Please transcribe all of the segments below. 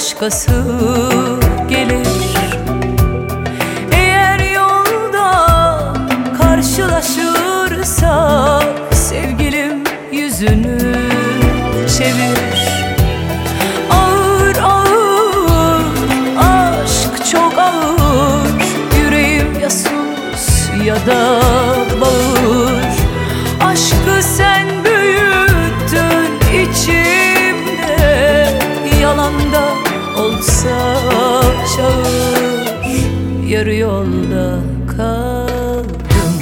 başkası gelir. Eğer yolda karşılaşırsak sevgilim yüzünü çevir. Ağır ağır aşk çok ağır, yüreğim ya sus ya da bağır. Aşkı sen büyüttün içimde, yalanda olsa çağır. Yarı yolda kaldım.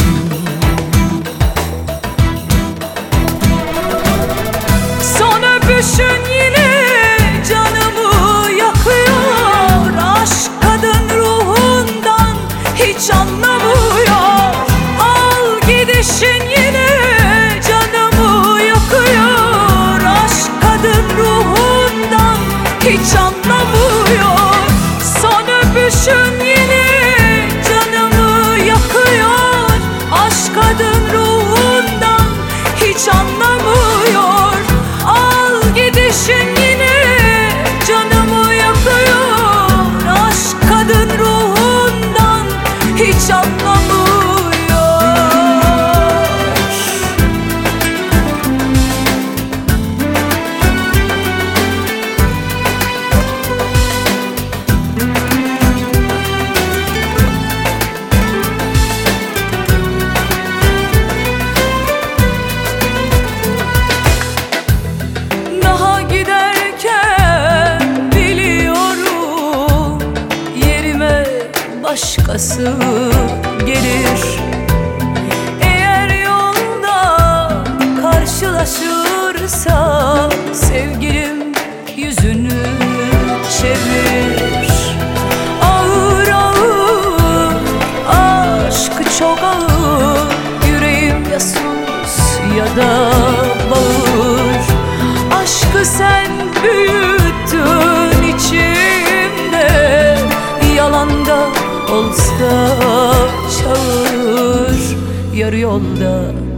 Son öpüşün yine canımı yakıyor. Aşk kadın ruhundan hiç anlamıyor. Al gidişin yine canımı yakıyor. Aşk kadın ruhundan hiç anlamıyor. Son öpüşün yine canımı yakıyor. Aşk kadın ruhundan hiç anlamıyor. Al gidişin yine canımı yakıyor. Aşk kadın ruhundan hiç anlamıyor. Daha giderken biliyorum yerime başkası gelir. Eğer yolda karşılaşırsak sevgilim yüzünü çevir. Ağır ağır aşk çok ağır, yüreğim ya sus ya da bağır. Aşkı sen büyüttün içimde, yalanda olsa çağır. Yarı yolda